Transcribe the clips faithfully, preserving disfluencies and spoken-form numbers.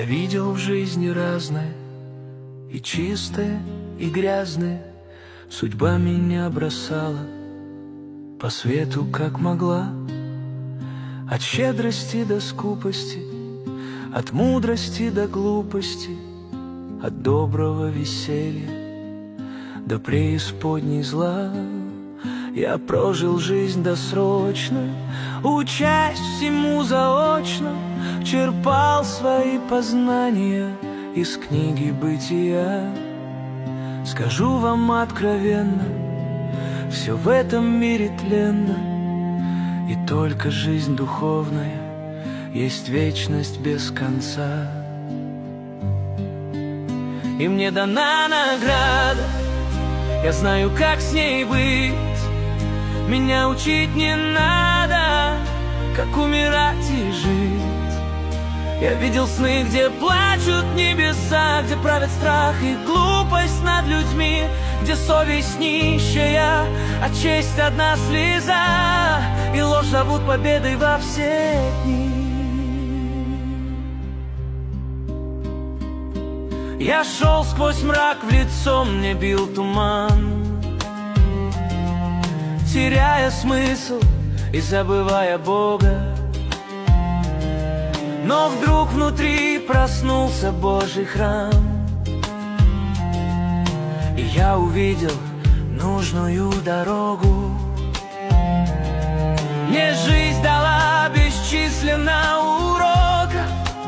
Видел в жизни разное, и чистое, и грязное. Судьба меня бросала по свету, как могла. От щедрости до скупости, от мудрости до глупости, от доброго веселья до преисподней зла. Я прожил жизнь досрочно, учась всему заочно, черпал свои познания из книги бытия. Скажу вам откровенно, все в этом мире тленно, и только жизнь духовная есть вечность без конца. И мне дана награда, я знаю, как с ней быть. Меня учить не надо, как умирать и жить. Я видел сны, где плачут небеса, где правит страх и глупость над людьми, где совесть нищая, а честь одна слеза, и ложь зовут победой во все дни. Я шел сквозь мрак, в лицо мне бил туман, теряя смысл и забывая Бога. Но вдруг внутри проснулся Божий храм, и я увидел нужную дорогу. Мне жизнь дала бесчисленно уроков,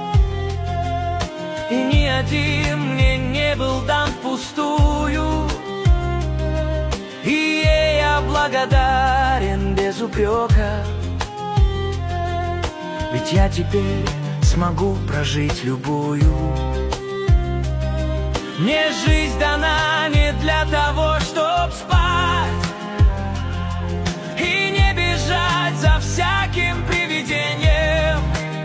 и ни один мне не был дан впустую. И ей я благодарен без упрека, ведь я теперь смогу прожить любую. Мне жизнь дана не для того, чтоб спать и не бежать за всяким привидением,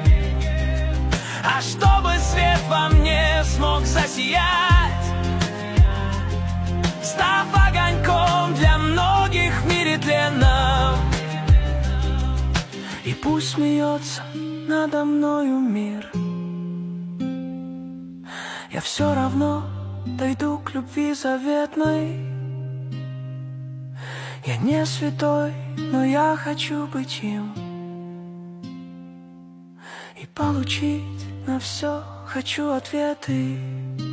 а чтобы свет во мне смог засиять, став огоньком для многих в мире тленном. И пусть смеется надо мною мир, я все равно дойду к любви заветной. Я не святой, но я хочу быть им, и получить на все хочу ответы.